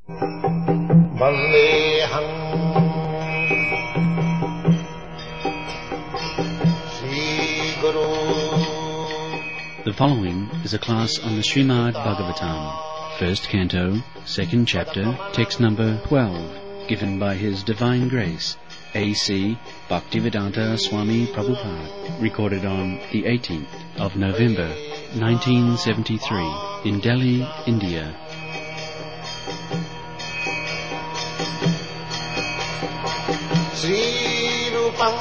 Vandeham Sri Guru. The following is a class on the Srimad Bhagavatam, first canto, second chapter, text number 12, given by His Divine Grace, A.C. Bhaktivedanta Swami Prabhupada, recorded on the 18th of November, 1973, in Delhi, India. Sri Rupam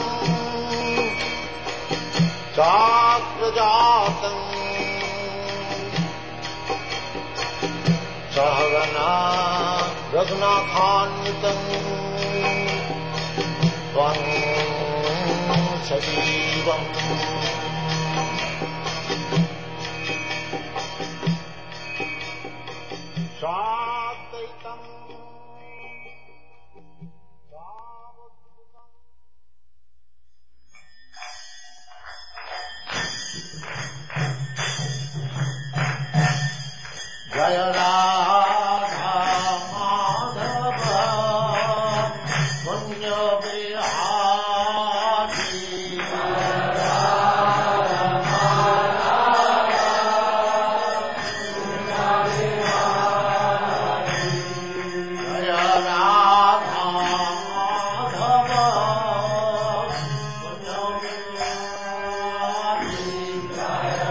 Chakrajatam Sahagana Raghunathanvitam Tvam Sajivam Sadaitam Jaya Radha Madhava Punya Bihari Jaya Radha Madhava Punya Bihari Jaya Radha Madhava Punya Bihari Jaya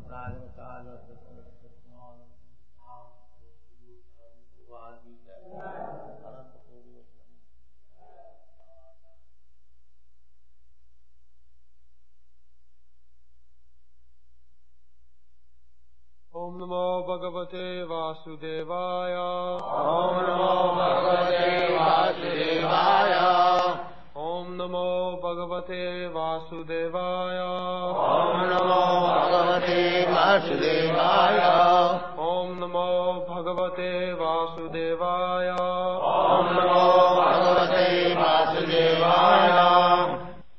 Om Namo Bhagavate Vasudevaya. Om Namo Bhagavate Vasudevaya. Om Namo Bhagavate Vasudevaya. Om Namo Bhagavate Vasudevaya. Om Namo Bhagavate Vasudevaya. Om Namo Bhagavate Vasudevaya.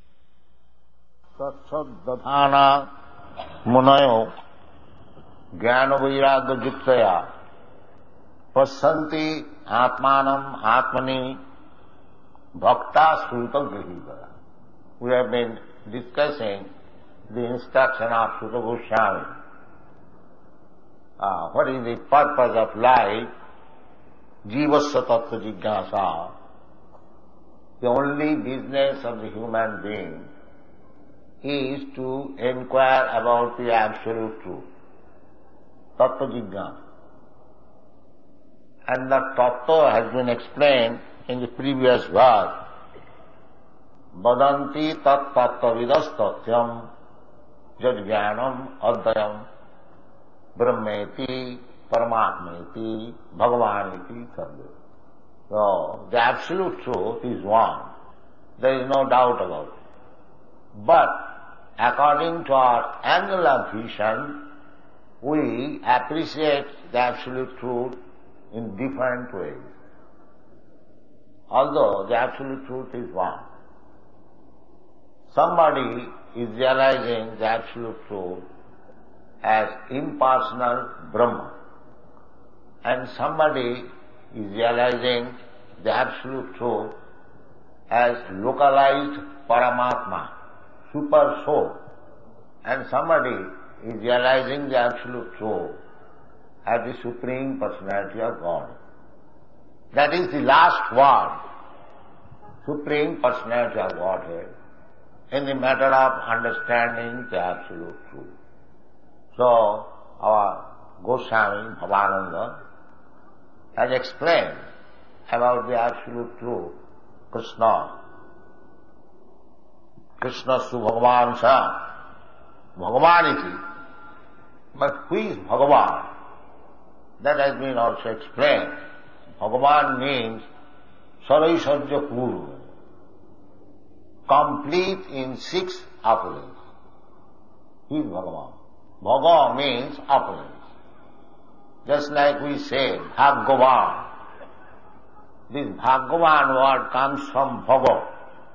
तत्सद्दधाना मुनयो ज्ञान वैराग्य युक्तया पश्यन्ति आत्मानम आत्मनि भक्ता श्रुत गृहीतया. We have been discussing the instruction of Sutta Goswami. What is the purpose of life? Jivasya tattva jignasa. The only business of the human being is to inquire about the absolute truth. Tattva jignasa. And the tattva has been explained in the previous verse. Vadanti tat tattva vidastatyam jad jnanam adhyam brahmeti paramatmeti bhagavaniti sarve. So, the absolute truth is one. There is no doubt about it. But, according to our angle of vision, we appreciate the absolute truth in different ways. Although the absolute truth is one. Somebody is realizing the absolute truth as impersonal Brahma, and somebody is realizing the absolute truth as localized Paramatma, super soul, and somebody is realizing the absolute truth as the Supreme Personality of God. That is the last word, Supreme Personality of Godhead, in the matter of understanding the absolute truth. So, our Goswami Bhavananda has explained about the absolute truth, Krishna. Krishna su Bhagavan sa, Bhagavaniti. But who is Bhagavan? That has been also explained. Bhagavan means Saraisajya Purva, complete in 6 opulence. He is Bhagavan. Bhaga means opulence. Just like we say, Bhagavan. This Bhagavan word comes from Bhaga.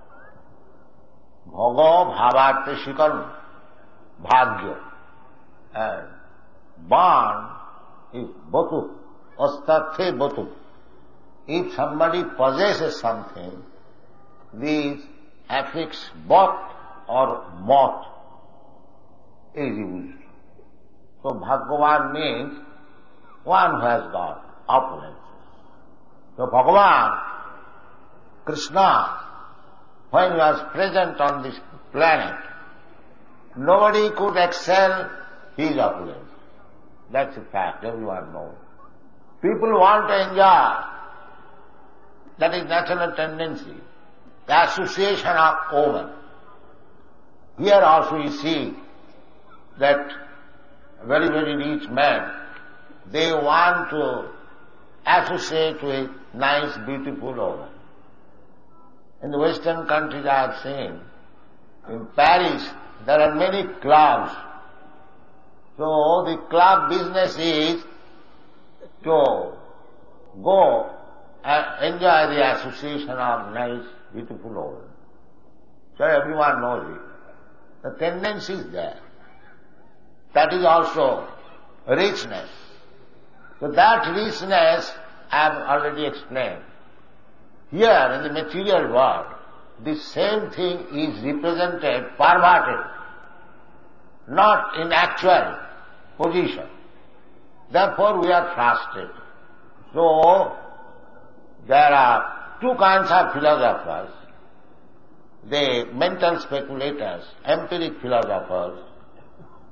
Bhaga bhavartha shikarma, bhagya. And Ban is batu, astathe batu. If somebody possesses something, this affix bhat or mat is used. So Bhagavan means one who has got opulence. So Bhagavan, Krishna, when he was present on this planet, nobody could excel his opulence. That's a fact, everyone knows. People want to enjoy. That is natural tendency. The association of women. Here also you see that very, very rich men, they want to associate with nice, beautiful women. In the Western countries I have seen, in Paris, there are many clubs. So the club business is to go and enjoy the association of nice, beautiful women. So everyone knows it. The tendency is there. That is also richness. So that richness I have already explained. Here in the material world, the same thing is represented, perverted, not in actual position. Therefore we are frustrated. So, there are 2 kinds of philosophers, the mental speculators, empiric philosophers,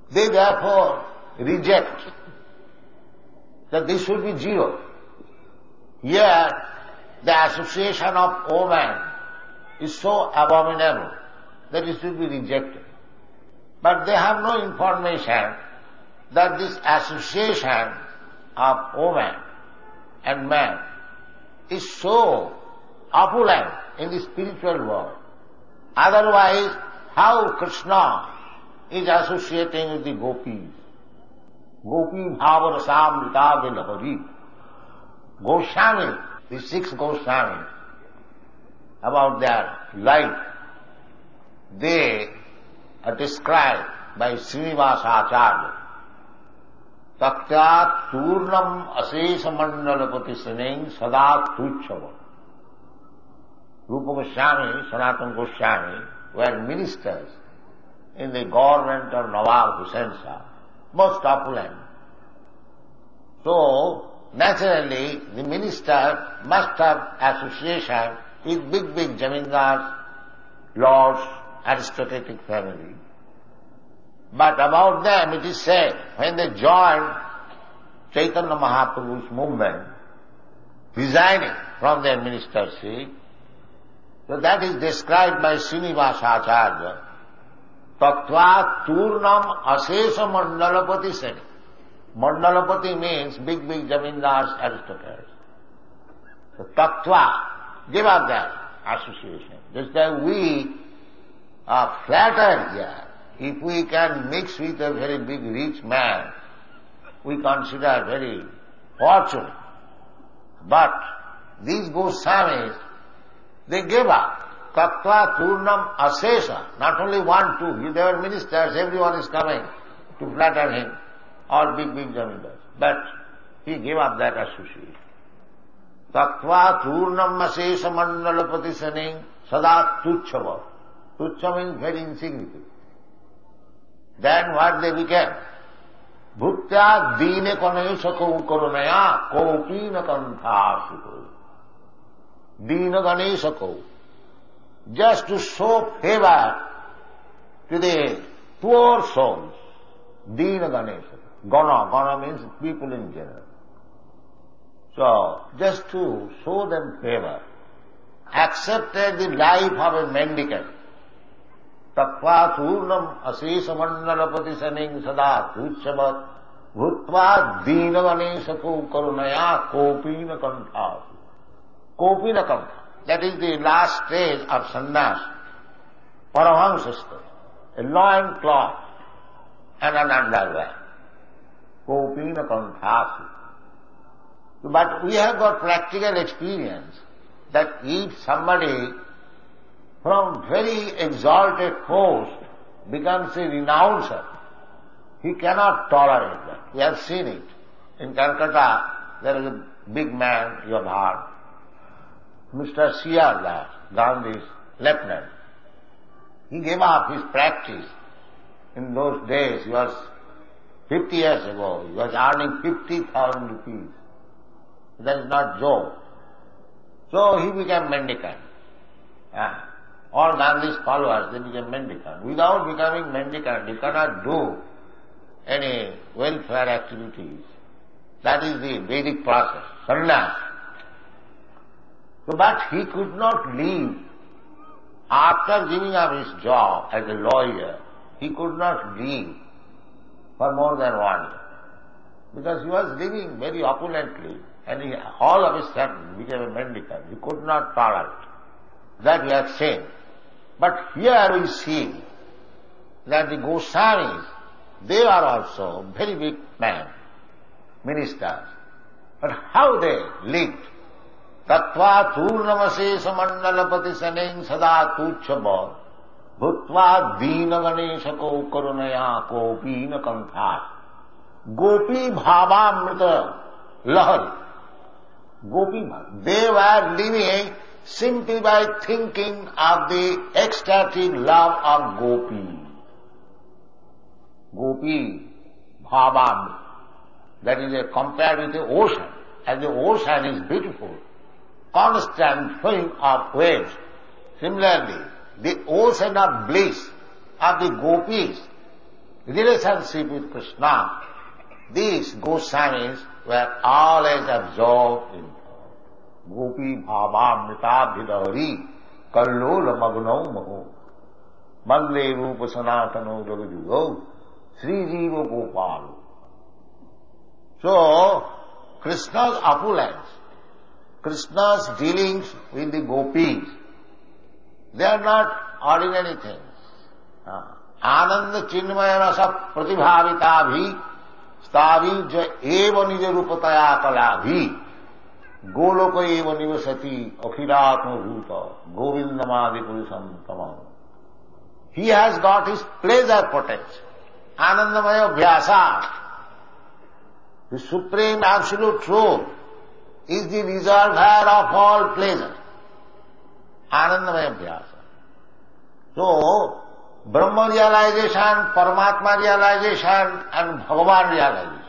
They therefore reject that this should be zero. Here, the association of woman is so abominable that it should be rejected. But they have no information that this association of woman and man is so opulent in the spiritual world. Otherwise, how Krishna is associating with the gopis? Gopi bhava rasamrita vilahari. Goswami, the 6 Goswamis, about their life, they are described by Srinivasa Acharya. Taktya turnam asesa mandalapati saneng sada tuchava. Rupa Goswami, Sanatana Goswami were ministers in the government of Nawab Hussain Shah, most opulent. So, naturally, the minister must have association with big zamindars, lords, aristocratic family. But about them it is said, when they joined Chaitanya Mahaprabhu's movement, resigning from their ministership, so that is described by Srinivasa Acharya, Tattva Turnam Asesa Mandalapati Seni. Mandalapati means big zamindars, aristocrats. So Tattva, give up that association. Just like we are flattered here. If we can mix with a very big rich man, we consider very fortunate. But these Goswamis, they gave up. Tattva Turnam Asesa. Not only 1, 2. They were ministers, everyone is coming to flatter him. All big zamindars. But he gave up that association. Tattva Turnam Asesa Mandalapati Saning Sada Tuchava. Tuchava means very insignificant. Then what they became? Bhutya dine ganesha kau karunaya kopina kantha. Dina ganesha kau. Just to show favor to the poor souls. Dina ganesha. Gana means people in general. So, just to show them favor, accepted the life of a mendicant. Tattva turnam asesa mandalapati saning sada tuchyavat bhutva dina ganesako karunaya kopina kantha. Kopina kantha. That is the last stage of sannyas. Paramahamsa stage. A loin cloth and an underwear. Kopina kantha. But we have got practical experience that if somebody from very exalted post becomes a renouncer, he cannot tolerate that. We have seen it. In Calcutta, there is a big man, you have heard, Mr. C.R. Das, Gandhi's lieutenant. He gave up his practice. In those days, he was 50 years ago, he was earning 50,000 rupees. That is not joke. So he became mendicant. All Gandhi's followers, they became mendicant. Without becoming mendicant, you cannot do any welfare activities. That is the Vedic process, sannyas. So, but he could not leave. After giving up his job as a lawyer, he could not leave for more than 1 year. Because he was living very opulently, and he all of a sudden became a mendicant. He could not tolerate. That we have seen. But here we see that the Goswamis, they are also very big men, ministers. But how they lived? Tattva turnamase samandalapati saneng sada tuchava bhutva dina ganeshako karunaya kopina kantha. Gopi bhavamrita lahari. Gopi bhava. They were living simply by thinking of the ecstatic love of Gopi. Gopi bhavamrita. That is compared with the ocean. And the ocean is beautiful, constant flowing of waves. Similarly, the ocean of bliss of the gopis relationship with Krishna, these Goswamis were always absorbed in Gopi Bhavamritabhidari Kallola Magnau Maho Mande Rupa Sanatano Jagajugo Sri Jiva Gopal. So, Krishna's opulence, Krishna's dealings with the gopis, they are not ordinary things. Ananda Chinmaya Rasa Pratibhavita Bhi Stavi Ja Eva Nija Rupataya Kala Bhi Goloko Eva Nivasati Akhiratma Bhuta Govindamadi Purisam Tamam. He has got his pleasure potential. Anandamaya Bhyasa, the supreme absolute truth, is the reservoir of all pleasure. Anandamaya Bhyasa. So, Brahma realization, Paramatma realization and Bhagavan realization.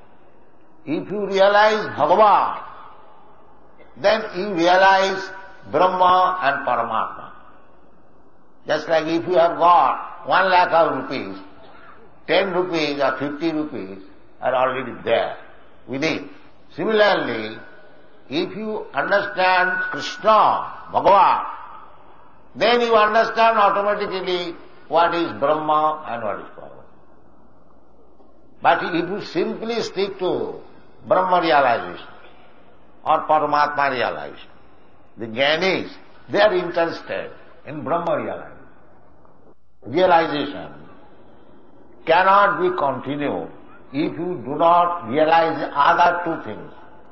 If you realize Bhagavan, then you realize Brahma and Paramatma. Just like if you have got 1 lakh of rupees, 10 rupees or 50 rupees are already there within. Similarly, if you understand Krishna, Bhagavan, then you understand automatically what is Brahma and what is Paramatma. But if you simply stick to Brahma realization or Paramatma realization, the Jnanis, they are interested in Brahma realization. Realization cannot be continued if you do not realize the other two things,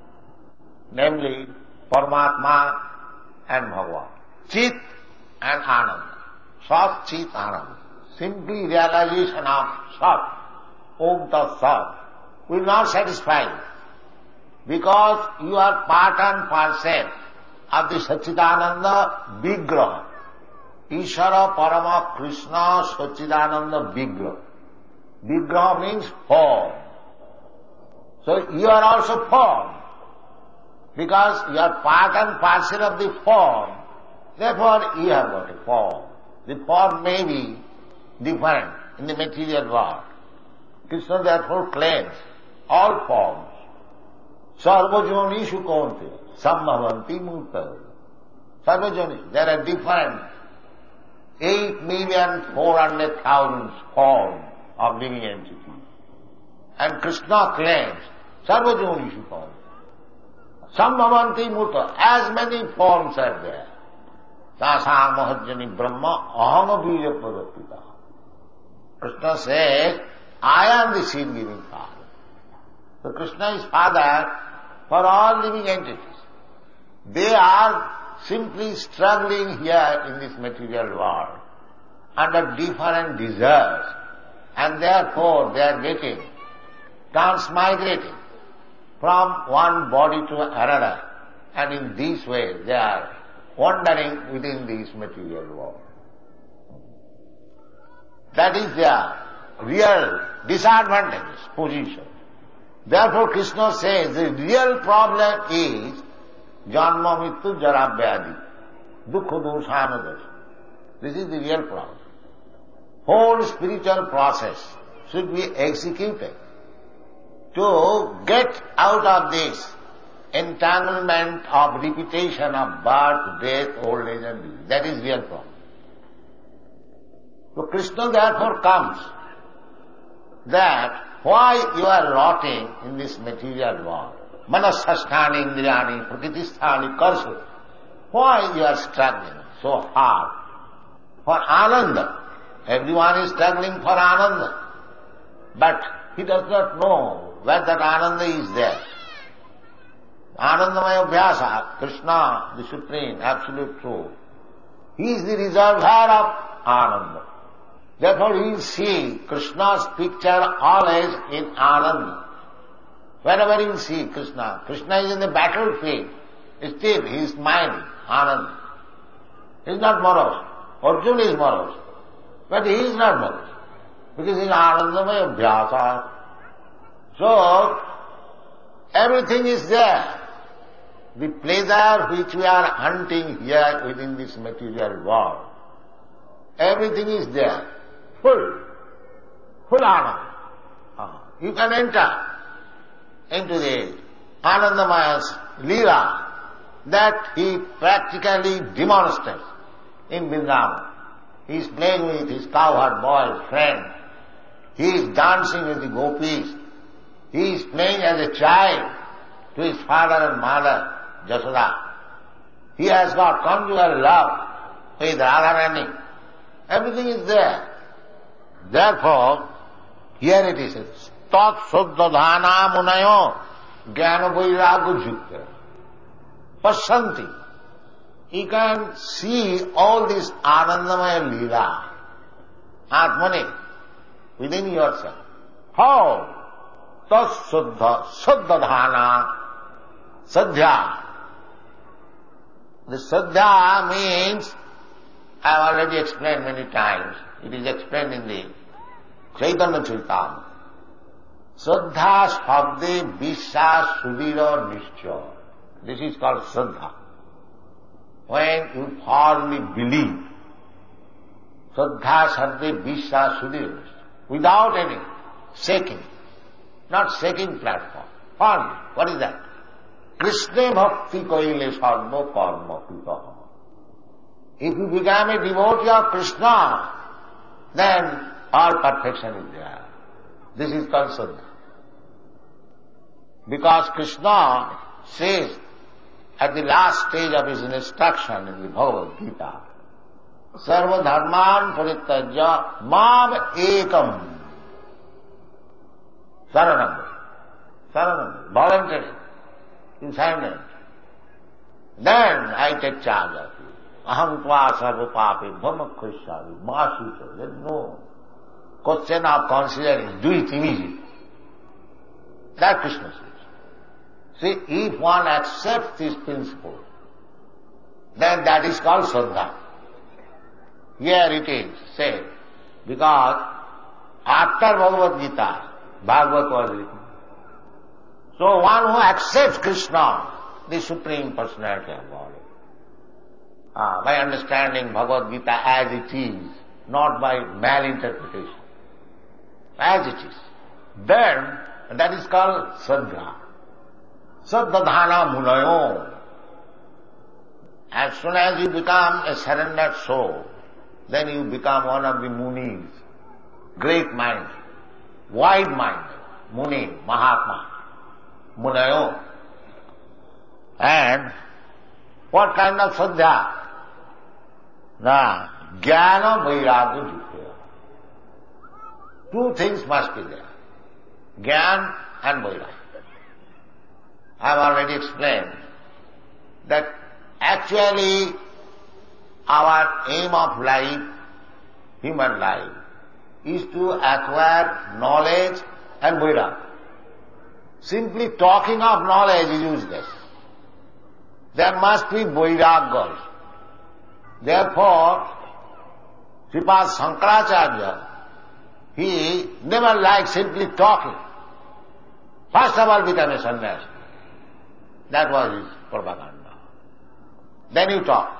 namely Paramatma and Bhagavan. Chit and Ananda. Sat, Chit, Ananda. Simply realization of Sat, Om Tat Sat, will not satisfy you, because you are part and parcel of the Satchidananda Vigraha. Ishara Parama Krishna Satchidananda Vigraha. Vigraha means form. So you are also form, because you are part and parcel of the form. Therefore you have got a form. The form may be different in the material world. Krishna therefore claims all forms. Sarvajonishu konte, sambhavanti murta. Sarvajonishu, there are different 8,400,000 forms of living entities. And Krishna claims Sarvajonishu konte. Sambhavanti murta, as many forms are there. Tasam mahajjani brahma aham bija pradapita. Krishna says, I am the seed-giving Father. So Krishna is Father for all living entities. They are simply struggling here in this material world under different desires, and therefore they are getting transmigrating from one body to another, and in this way they are wandering within this material world. That is their real disadvantageous position. Therefore Krishna says the real problem is janma mittu jara vyadi, dukkha doshanadasha. This is the real problem. Whole spiritual process should be executed to get out of this entanglement of repetition of birth, death, old age and disease. That is real problem. So Krishna therefore comes that why you are rotting in this material world, manasasthani indriyani prakritisthani karsu, why you are struggling so hard for ananda. Everyone is struggling for ananda, but he does not know where that ananda is there. Anandamaya Bhyasa, Krishna, the Supreme, Absolute Truth, he is the reservoir of Ananda. Therefore you will see Krishna's picture always in Ananda. Wherever you see Krishna, Krishna is in the battlefield, still he is smiling, Ananda. He is not morose. Arjuna is morose, but he is not morose, because he is Anandamaya Bhyasa. So, everything is there. The pleasure which we are hunting here within this material world, everything is there, full full Ananda. You can enter into the Anandamaya's Leela that he practically demonstrates in Vrindavan. He is playing with his cowherd boy friend. He is dancing with the gopis. He is playing as a child to his father and mother, Jasoda. He has got conjugal love with Radharani. Everything is there. Therefore, here it is, Tat Suddhadhana Munayo Jnana Vairagya Jukta Pasyanti. You can see all this Anandamaya Leela, Atmane, within yourself. How? Tat Suddhadhana Sadhya. The Sadhya means, I have already explained many times, it is explained in the Chaitanya Charitamrita. Saddha Shabde Vishya Sudhira Nishcha. This is called Saddha. When you firmly believe, Saddha Shabde Vishya Sudhira Nishcha, without any shaking, not shaking platform, firmly. What is that? Krishna Bhakti Kaile Sarva Karma Pitaha. If you become a devotee of Krishna, then all perfection is there. This is called Saddha. Because Krishna says at the last stage of his instruction in the Bhagavad Gita, Sarva Dharman Parityajya Mam Ekam Saranam. Saranam. Voluntary. In silence. Then I take charge of you. Aham tva sarva pape bhama krishavi masita. There is no question of considering. Do it immediately. That Krishna says. See, if one accepts this principle, then that is called Saddha. Here it is said, because after Bhagavad Gita, Bhagavad was written. So one who accepts Krishna, the Supreme Personality of Godhead, by understanding Bhagavad Gita as it is, not by malinterpretation, as it is, then that is called Saddha. Saddhadhana Munayo. As soon as you become a surrendered soul, then you become one of the Munis, great mind, wide mind, Muni, Mahatma, Munayo. And what kind of Saddha? Jnana Vairagya Jukta. Two things must be there. Jnana and Vairagya. I have already explained that actually our aim of life, human life, is to acquire knowledge and Vairagya. Simply talking of knowledge is useless. There must be Vairagya. Therefore, Sripad Shankaracharya, he never liked simply talking. First of all became a sannyasi. That was his propaganda. Then you talk.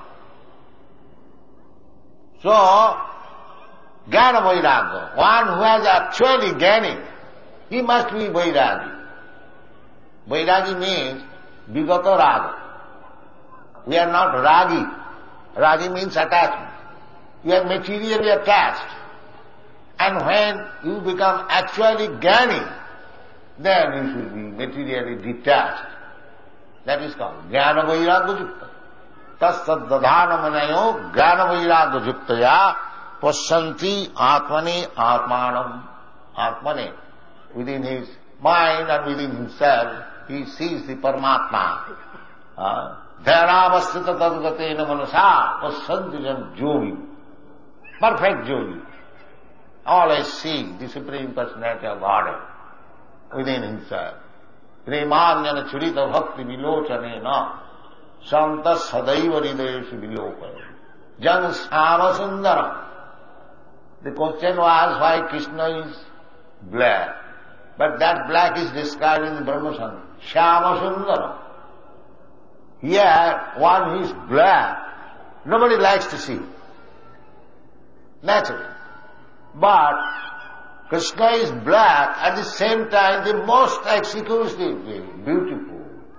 So, Jnana Vairagya, one who has actually gaining, he must be Vairagi. Vairagi means Vigata Raga. We are not Ragi. Ragi means attachment. You are materially attached. And when you become actually gaining, then you should be materially detached. That is called Jnana Vairagya Jukta. Tasaddhadhana Manayo Jnana Vairagya Juktaya Pasyanti Atmane Atmanam. Atmane. Within his mind and within himself, he sees the Paramatma. Dhyānāvasthita tadgatena manasa pasyanti jan yogi. Perfect yogi. Always see the Supreme Personality of Godhead within himself. Premānyana churita bhakti vilochanena santa sadaiva hridayeshu vilopaya. Jan Śyāma Sundaram. The question was why Krishna is black. But that black is described in the Brahma Samhita. Śyāma Sundaram. Here, one who is black, nobody likes to see. Naturally. But Krishna is black, at the same time the most exquisitely beautiful.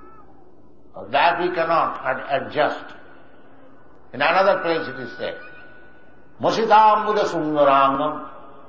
That we cannot adjust. In another place it is said, Masitambuda Sundarangam,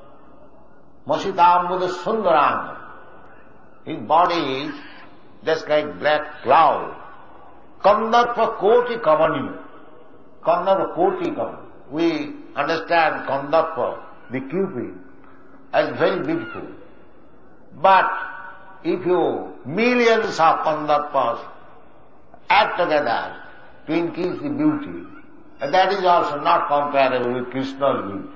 Masitambuda Sundarangam. His body is just like black cloud. Kandarpa Koti Kamani. Kandarpa Koti Kamani. We understand Kandarpa, the Cupid, as very beautiful. But if you millions of Kandarpas add together to increase the beauty, that is also not comparable with Krishna's beauty.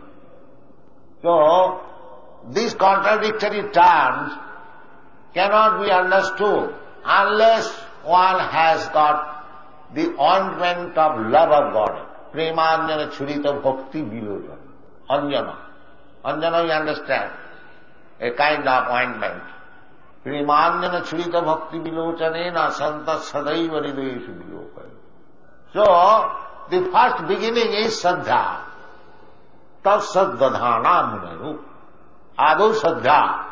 So, these contradictory terms cannot be understood unless one has got the ointment of love of God. Premanjana churita bhakti vilojana. Anjana. Anjana you understand, a kind of ointment. Premanjana churita bhakti vilochanena santa sadaiva hridayeshu vilokaya. So, the first beginning is Saddha. Tad saddadhana munaru. Adu Saddha.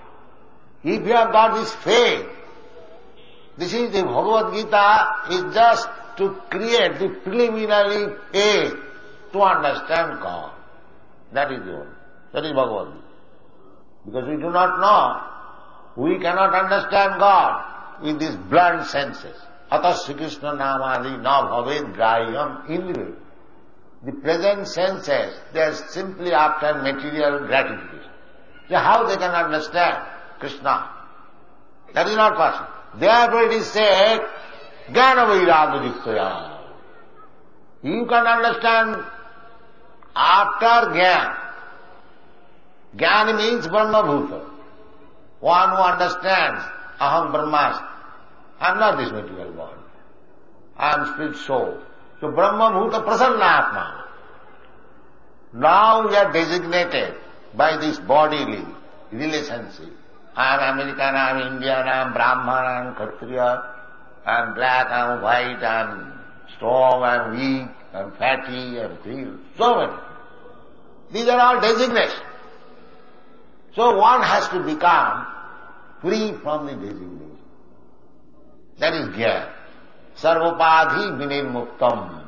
If you have got this faith, this is the Bhagavad Gita is just to create the preliminary faith to understand God. That is all. That is Bhagavad Gita. Because we do not know, we cannot understand God with these blunt senses. Atasya Krishna namadi na bhaved grahyam indriya. The present senses, they are simply after material gratification. So how they can understand Krishna? That is not possible. Therefore it is said, Jnana Vairagya Jittaya. You can understand after Jnana. Jnana means Brahma Bhuta. One who understands, Aham Brahmasmi. I am not this material body. I am spirit soul. So Brahma Bhuta Prasanna Atma. Now we are designated by this bodily relationship. I am American, I am Indian, I am Brahman, I am Kshatriya, I am black, I am white, I am strong, I am weak, I am fatty, I am thin. So many. These are all designations. So one has to become free from the designation. That is Jnana. Sarvapadhi vinirmuktam.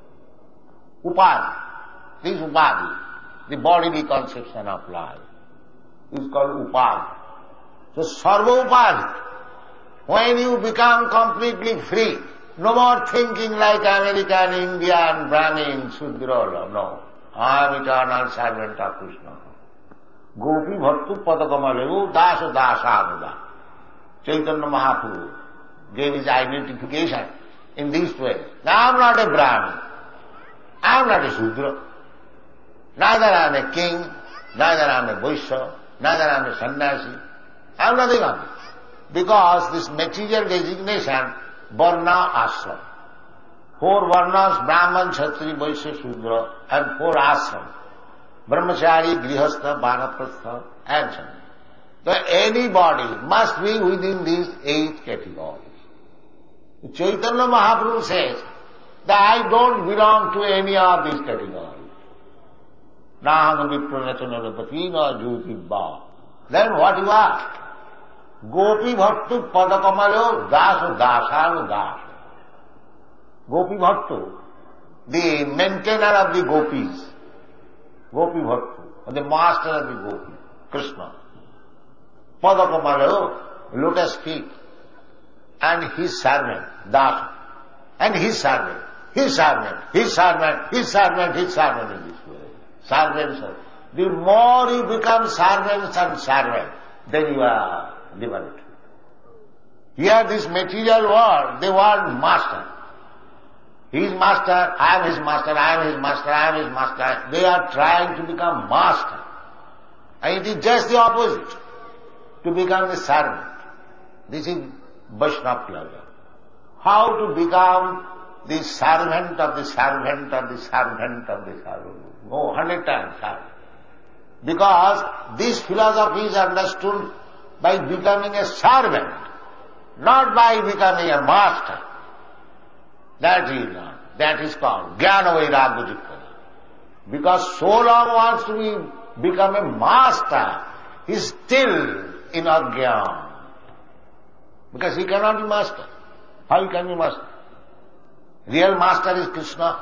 Upadhi. This upadhi, the bodily conception of life, is called upadhi. So sarva upadhi. When you become completely free, no more thinking like American, Indian, Brahmin, Shudra, no. I am eternal servant of Krishna. Gopi bhattu padakamalu dasa dasanuda. Chaitanya Mahaprabhu gave his identification in this way. I am not a Brahmin. I am not a Shudra. Neither I am a king, neither I am a Vaishya, neither I am a sannyasi. I am nothing of this. Because this material designation, Varna Ashram. 4 Varnas, Brahman, Kshatriya, Vaishya, Shudra, and 4 Ashram. Brahmachari, Grihastha, Vanaprastha, and so on. So anybody must be within these 8 categories. Chaitanya Mahaprabhu says that I don't belong to any of these categories. Naham vipranachanarapati na jyotibba. Then what you are? Gopi bhattu padakamalo dasa dasanu dasa. Gopi bhattu, the maintainer of the gopis. Gopi bhattu, the master of the gopis, Krishna. Padakamalo, lotus feet. And his servant, dasa. And his servant, his servant, his servant, his servant, his servant in this way. Servants. The more you become servants and servant, then you are liberated. Here this material world, they want master. He is master, I am his master, I am his master, I am his master. They are trying to become master. And it is just the opposite, to become the servant. This is Vaishnava pleasure. How to become the servant of the servant of the servant of the servant. No, 100 times hard. Because this philosophy is understood by becoming a servant, not by becoming a master. That is not. That is called Jnana Vairagya Jittaya. Because so long wants to become a master, he is still in ajnana. Because he cannot be master. How he can be master? Real master is Krishna.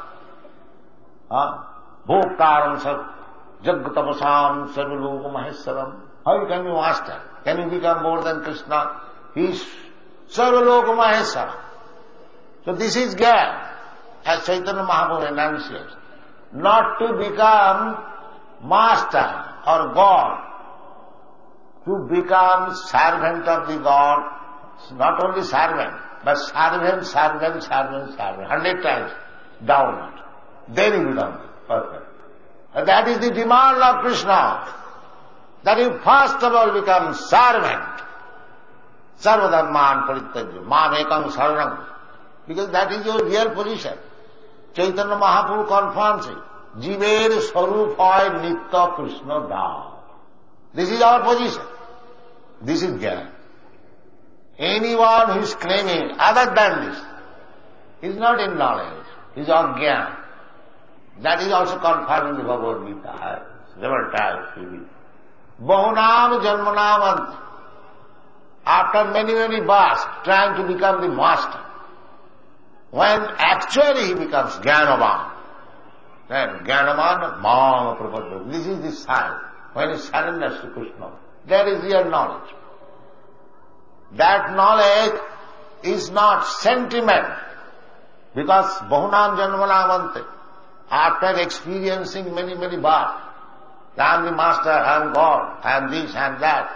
Bhoktaram jagatapasam sarvaloka maheswaram. How you can be master? Can you become more than Krishna? He is sarvaloka maheswaram. So this is Gyan, as Chaitanya Mahaprabhu enunciates. Not to become master or God, to become servant of the God, not only servant, but servant, 100 times downward. Then he becomes perfect. And that is the demand of Krishna, that you first of all become servant. Sarvadharman parityajya, mamekam saranam. Because that is your real position. Chaitanya Mahaprabhu confirms it. Jiver swarup hoy nitya Krishna das. This is our position. This is Jnana. Anyone who is claiming other than this is not in knowledge, is ajnana. That is also confirmed in the Bhagavad Gita. Several times. Bahunam janmanam. After many births, trying to become the master. When actually he becomes Jnanavan, then Jnanavan Mama Prapadya. This is the sign. When he surrenders to Krishna, there is real knowledge. That knowledge is not sentiment, because Bahunam Janmanamante, after experiencing many births, I am the master, I am God, I am this and that.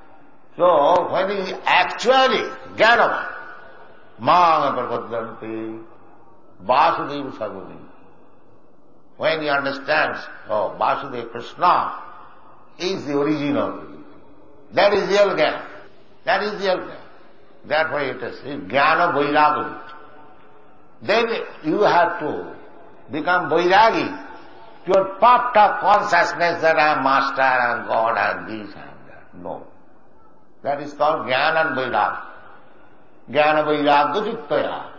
So when he actually Jnanavan, Manga Prapadyanti, Vasudeva Sarvadeva. When he understands, oh, Vasudeva Krishna is the original. That is real Jnana. That is real Jnana. That's why it is Jnana Vairagya. Then you have to become Vairagi, to your puffed up consciousness that I am master, I am God, I am this and that. No. That is called Jnana and Vairagya. Jnana Vairagya Jittaya.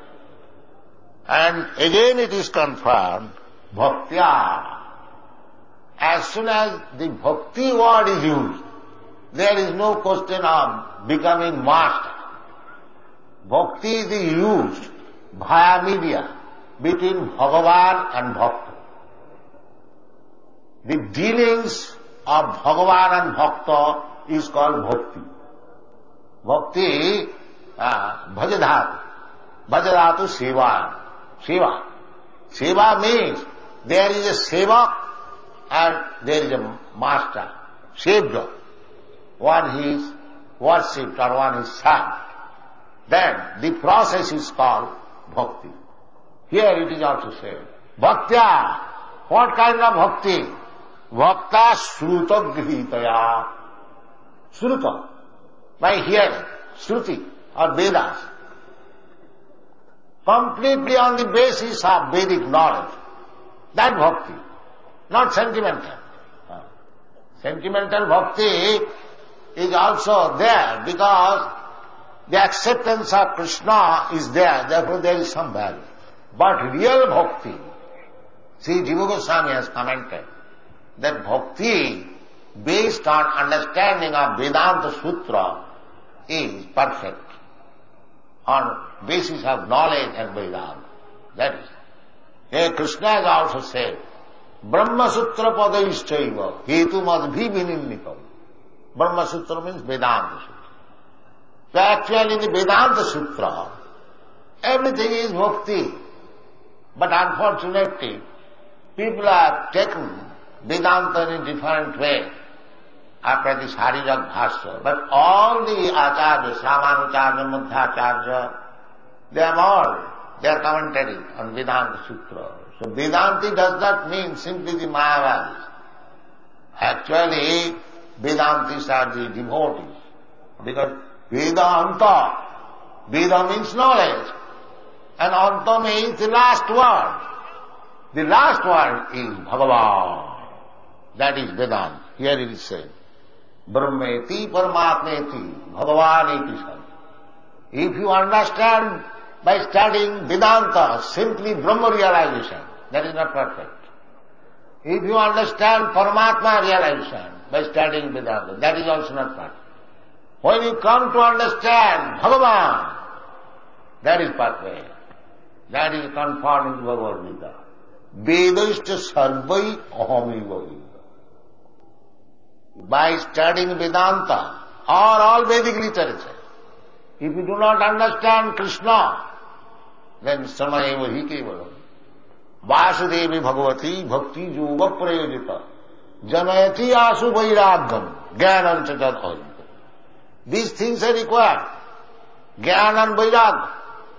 And again it is confirmed, Bhaktya. As soon as the Bhakti word is used, there is no question of becoming master. Bhakti is used via media between Bhagavan and Bhakta. The dealings of Bhagavan and Bhakta is called Bhakti. Bhakti, Bhajadhatu. Bhajadhatu Seva. Seva. Seva means there is a Sevak and there is a master, saved. One is worshipped or one is served. Then the process is called bhakti. Here it is also said, bhaktya. What kind of bhakti? Bhakta shruta grihitaya. Shruta, by hearing, shruti or Vedas. Completely on the basis of Vedic knowledge. That bhakti, not sentimental. Sentimental bhakti is also there because the acceptance of Krishna is there, therefore there is some value. But real bhakti, see, Jiva Goswami has commented that bhakti based on understanding of Vedanta Sutra is perfect, on basis of knowledge and Vedanta. That is. Here Krishna has also said, Brahma Sutra Padayischaiva Hetu Madhvi Vinimnitam. Brahma Sutra means Vedanta Sutra. So actually in the Vedanta Sutra, everything is bhakti. But unfortunately, people have taken Vedanta in a different way after this Harirak Bhashya. But all the Acharyas, Ramanucharya, Madhacharya, they are commentary on Vedanta Sutra. So Vedanti does not mean simply the Mayavadis. Actually, Vedantis are the devotees. Because Vedanta, Veda means knowledge. And Anta means the last word. The last word is Bhagavan. That is Vedanta. Here it is said, Brahmeti Paramatmeti Bhagavaneti San. If you understand by studying Vedanta simply Brahma realization, that is not perfect. If you understand Paramatma realization, by studying Vedanta. That is also not pathway. When you come to understand Bhagavan, that is pathway. That is conforming to Bhagavad Gita. Vedaishta sarvai ahamiva Veda. By studying Vedanta or all Vedic literature, if you do not understand Krishna, then samayeva hi kevalam. Vasudevi bhagavati bhakti yoga prayojita janayati asu vairagam jnanam cha jad ahita. These things are required. Jnana and vairagya.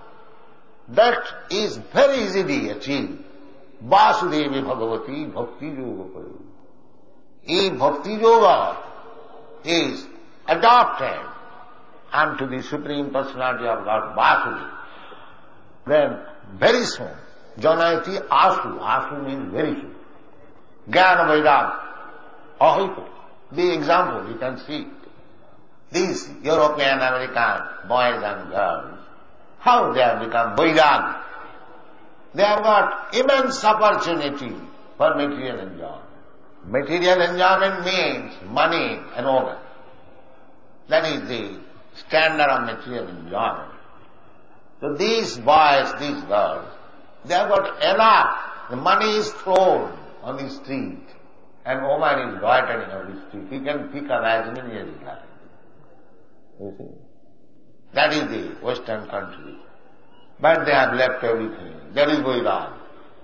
That is very easily achieved. Vasudevi bhagavati bhakti yoga prayojita. If bhakti yoga is adopted unto the Supreme Personality of God, Vasudeva, then very soon, janayati asu, asu means very soon, jnana vairagya, ahita. The example you can see, these European, American boys and girls, how they have become vairagya. They have got immense opportunity for material enjoyment. Material enjoyment means money and organ. That is the standard of material enjoyment. So these boys, these girls, they have got enough. The money is thrown on the street and woman is loitering on the street. He can pick up as many as he likes. You see? That is the Western country. But they have left everything. That is Vairagya.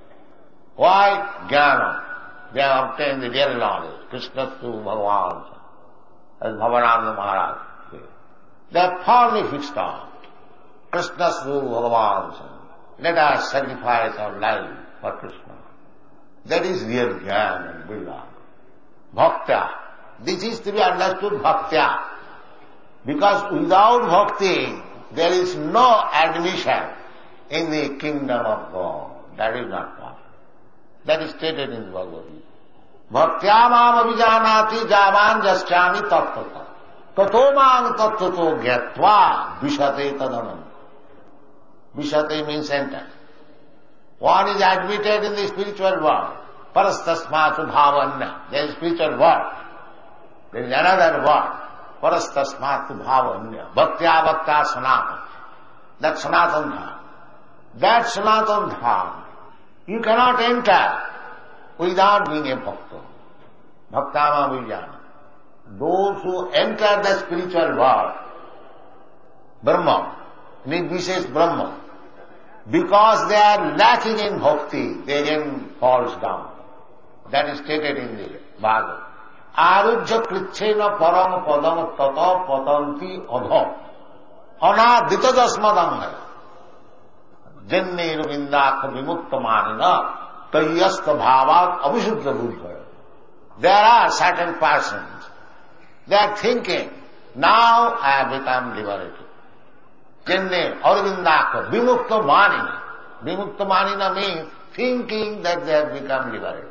Why? Jnana. They have obtained the real knowledge. Krishna through Bhagavan, as Bhavananda Maharaj said. They have firmly fixed on Krishna through Bhagavan. Let us sacrifice our life for Krishna. That is real Jnana and Vairagya. Bhaktya. This is to be understood bhaktya. Because without bhakti, there is no admission in the kingdom of God. That is not possible. That is stated in the Bhagavad Gita. Bhaktya mam abhijanati javan jasyami tattvata. Tato mang tattvato gyatva vishate tadanam. Vishate means enter. One is admitted in the spiritual world. Parastasmatu bhavanya. There is spiritual world. There is another world. Parastasmatu bhavanya. Bhaktya bhakta sanatana. That sanatana dharma. That sanatana dharma you cannot enter without being a bhakta. Bhaktama vijnana. Those who enter the spiritual world, Brahma, Nirvishesh Brahma, because they are lacking in bhakti, they then falls down. That is stated in the Bhagavad. Arujya krichena param padam tata patanti adha anadita jasmadam jenne ravindaka vimukta manina tayyasta bhavat abhishuddha buddha. There are certain persons, they are thinking, now I have become liberated. Jenne arvindaka vimukta manina. Vimukta manina means thinking that they have become liberated.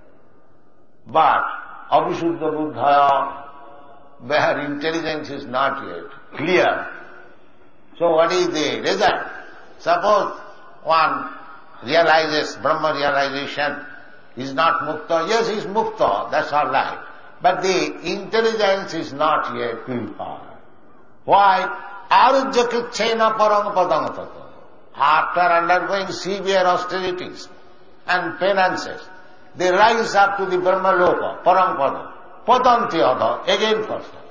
But abhishuddha buddha, their intelligence is not yet clear. So what is the result? Suppose one realizes, Brahma realization, is not mukta. Yes, he is mukta, that's all right. But the intelligence is not yet purified. Why? Arujya krichena parang padam. After undergoing severe austerities and penances, they rise up to the Brahma Loka, parang padam. Patanti adha, again falls down.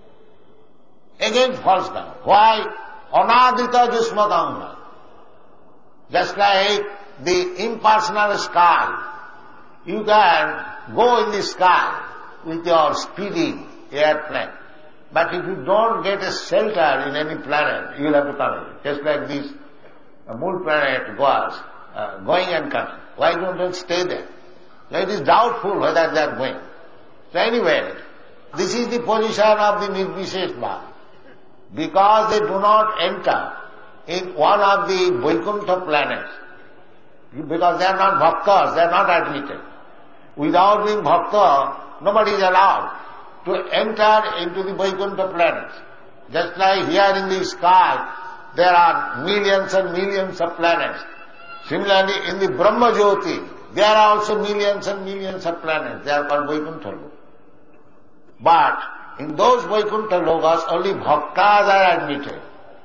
Again falls down. Why? Anadita jusmadam. Just like the impersonal sky, you can go in the sky with your speedy airplane. But if you don't get a shelter in any planet, you will have to come in. Just like this moon planet goes, going and coming. Why don't they stay there? So it is doubtful whether they are going. So anyway, this is the position of the Nirvishesh Bhava. Because they do not enter in one of the Vaikuntha planets, because they are not bhaktas, they are not admitted. Without being bhakta, nobody is allowed to enter into the Vaikuntha planets. Just like here in the sky, there are millions and millions of planets. Similarly, in the Brahma Jyoti, there are also millions and millions of planets. They are called Vaikuntha. But in those Vaikuntha lokas, only bhaktas are admitted,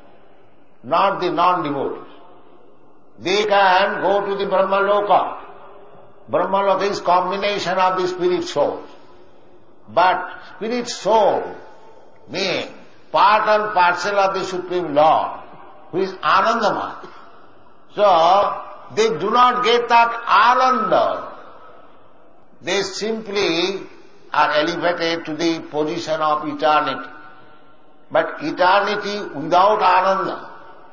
not the non-devotees. They can go to the Brahma Loka. Brahma Loka is combination of the spirit souls. But spirit soul means part and parcel of the Supreme Lord, who is Anandamaya. So, they do not get that Ananda. They simply are elevated to the position of eternity. But eternity without Ananda,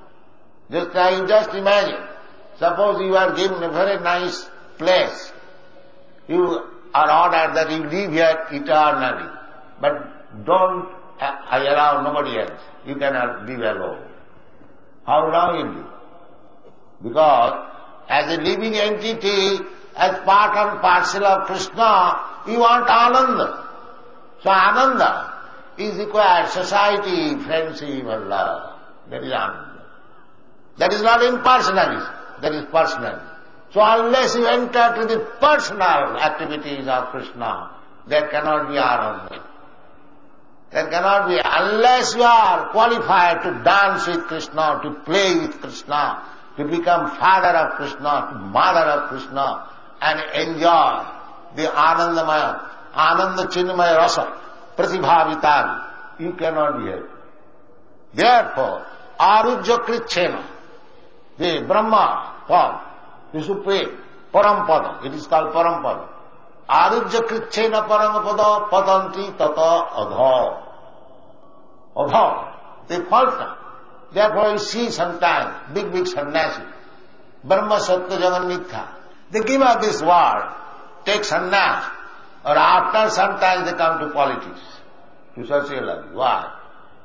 just imagine, suppose you are given a very nice place, you are ordered that you live here eternally, but don't allow nobody else. You cannot live alone. How long you live? Because as a living entity, as part and parcel of Krishna, you want Ananda. So Ananda is required, society, friendship and love. That is Ananda. That is not impersonalism, that is personal. So unless you enter to the personal activities of Krishna, there cannot be Ananda. There cannot be, unless you are qualified to dance with Krishna, to play with Krishna, to become father of Krishna, to mother of Krishna, and enjoy the Anandamaya, Ananda Chinmaya Rasa, Pratibhavitari. You cannot be here. Therefore, Arujya Kritchena, the Brahma Pada, the Supreme, Parampada, it is called Parampada. Arujya Kritchena Paramapada Padanti Tata Adha. Adha, they falter. Therefore you see sometimes big sannyasi, Brahma Sattva Jagan Mithya, they give up this world, take sannyas, or after sometimes they come to politics, to sociology. Why?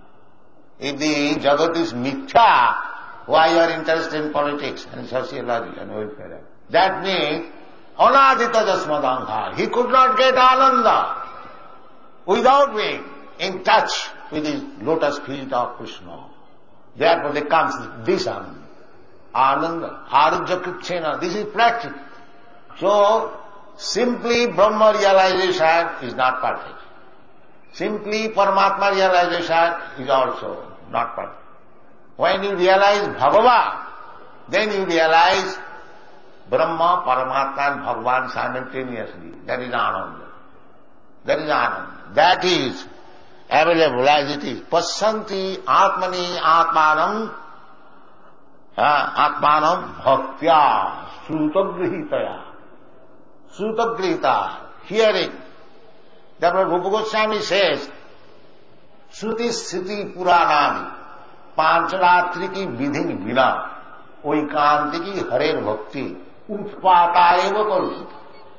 If the Jagat is Mithya, why you are interested in politics and sociology and welfare? That means, Anadita Jasmadangha, he could not get Ananda without being in touch with the lotus feet of Krishna. Therefore there comes this Ananda, Arujya Kritchena, this is practical. So, simply Brahma realization is not perfect. Simply Paramatma realization is also not perfect. When you realize Bhagavan, then you realize Brahma, Paramatma and Bhagavan simultaneously. That is Ananda. That is Ananda. That is available as it is. Pasyanti Atmani Atmanam Atmanam Bhaktya Srutagrihitaya. Srutagrihita, hearing. Therefore Rupa Goswami says, Shruti Sriti Puranami Pancharatri ki vidhi vina oikanti ki harer bhakti utpata eva karusiti.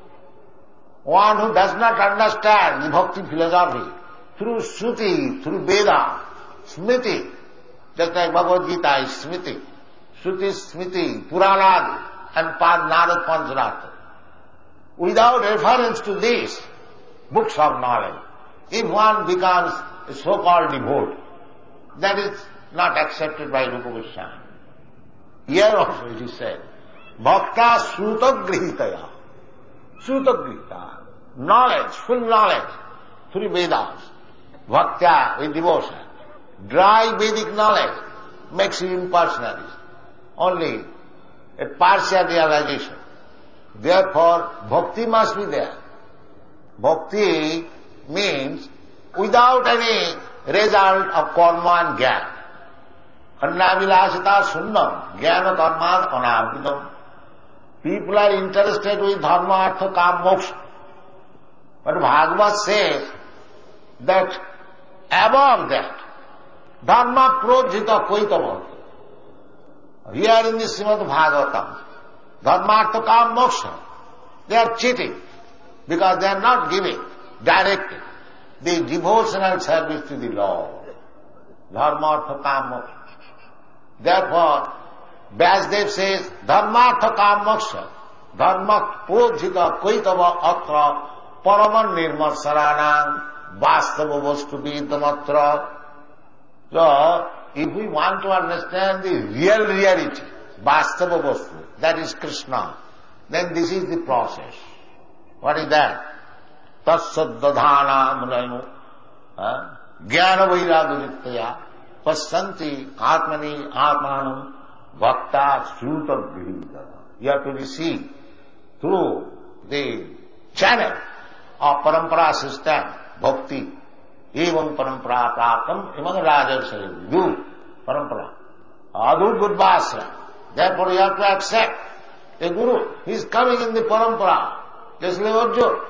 One who does not understand the bhakti philosophy through Shruti, through Veda, Smriti, just like Bhagavad Gita is Smriti, Shruti, Smriti, Puranadi and Narad Pancharatra. Without reference to these books of knowledge, if one becomes a so-called devotee, that is not accepted by Rupa Goswami. Here also it is said, Bhakta Srutagrihitaya. Srutagrihita, knowledge, full knowledge through Vedas, Bhaktya with devotion. Dry Vedic knowledge makes you impersonalist. Only a partial realization. Therefore, bhakti must be there. Bhakti means without any result of karma and jnana. Annavilasita sunnam, jnana karma anabhidam. People are interested with dharma, artha, kam, moksha. But Bhagavad says that above that, dharma prodhita koitava. Here in the Srimad Bhagavatam, dharma, artha, kam, moksha, they are cheating because they are not giving directly the devotional service to the Lord. Dharma, artha, kam, moksha. Therefore, Vyasdev says, Dharmartha kam moksha, dharma prodhita koitava atra paraman nirmarsaranam vastava vastu vidamatra. So, if we want to understand the real reality, vastava vastu, that is Krishna, then this is the process. What is that? Tassad dadhana munayu Jnana vairagya pasyanti atmani atmanam bhakta sruta grihita. You have to receive through the channel of parampara system, bhakti. Evam parampara praptam imam rajarsa. You, parampara. Adhu Gurvasra. Therefore you have to accept a guru. He is coming in the parampara. Just like Arjuna.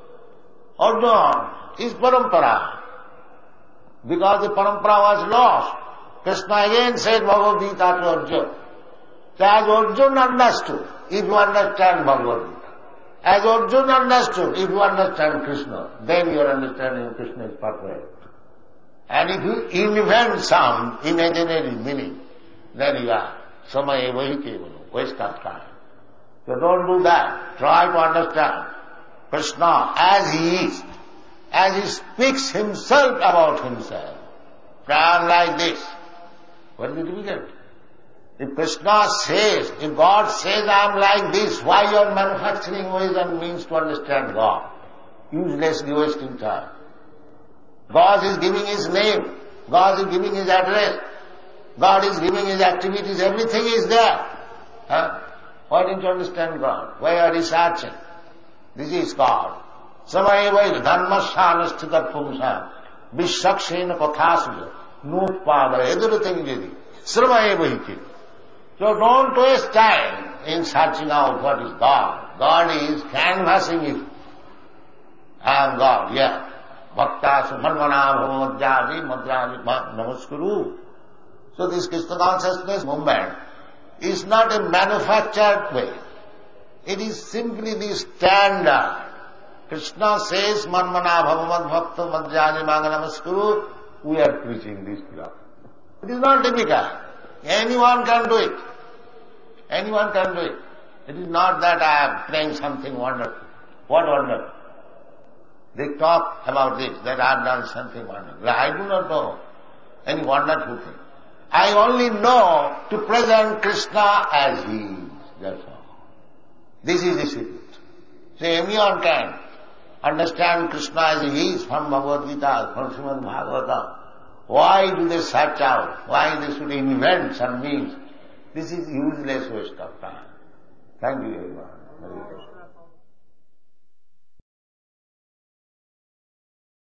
Arjuna is parampara. Because the parampara was lost, Krishna again said Bhagavad Gita to Arjuna. So as Arjuna understood, if you understand Bhagavad Gita, as Arjuna understood, if you understand Krishna, then your understanding of Krishna is perfect. And if you invent some imaginary meaning, then you are samaya vahikevalo, waste of time. So don't do that. Try to understand Krishna as he is, as he speaks himself about himself. I am like this. What is the difficult? If Krishna says, if God says I am like this, why you are manufacturing ways and means to understand God? Uselessly wasting time. God is giving his name. God is giving his address. God is giving his activities. Everything is there. Why don't you understand God? Why are you searching? This is God. Samayavai dharmasyanasthita pumsa vishakshena kathasuja nutpada edurutang jadi sramayavai. So don't waste time in searching out what is God. God is canvassing it. I am God, yeah. Bhakta sumanvana bhavamadhyadi madhyadi namaskuru. So this Krishna consciousness movement is not a manufactured way. It is simply the standard. Krishna says, Manmana bhavamad bhakta madhyani namaskuru. We are preaching this philosophy. It is not difficult. Anyone can do it. Anyone can do it. It is not that I am playing something wonderful. What wonderful? They talk about this, that I have done something wonderful. I do not know any wonderful thing. I only know to present Krishna as he is. That's all. This is the secret. So anyone can understand Krishna as he is from Bhagavad Gita, from Srimad Bhagavatam. Why do they search out? Why they should invent some means? This is useless waste of time. Thank you very much.